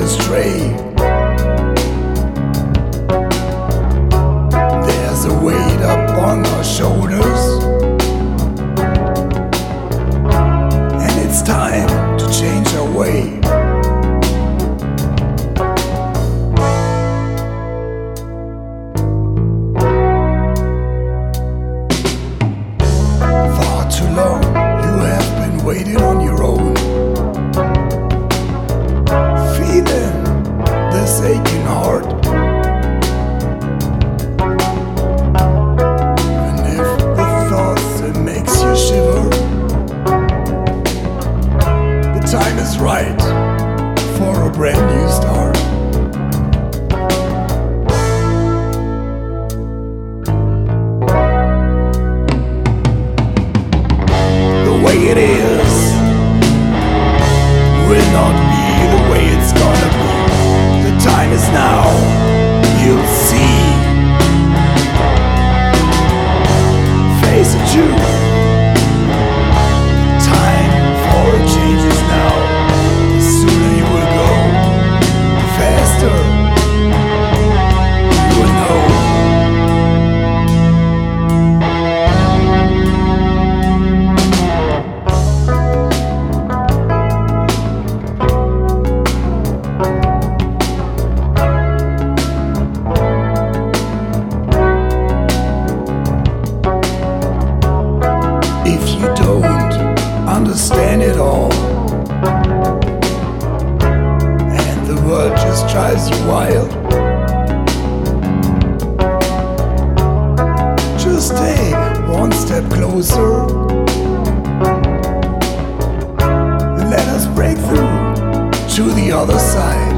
astray. There's a weight up on our shoulders, and it's time to change our way. Far too long you have been waiting on your own, feeling this aching heart. And if the thoughts that makes you shiver, the time is right for a brand new start. The way it is will not be the way it's gonna be. The time is now, you'll see. Face it, you. Time for a change is now. The sooner you will go, the faster you will know. If you don't understand it all, and the world just drives you wild, just take one step closer. Let us break through to the other side.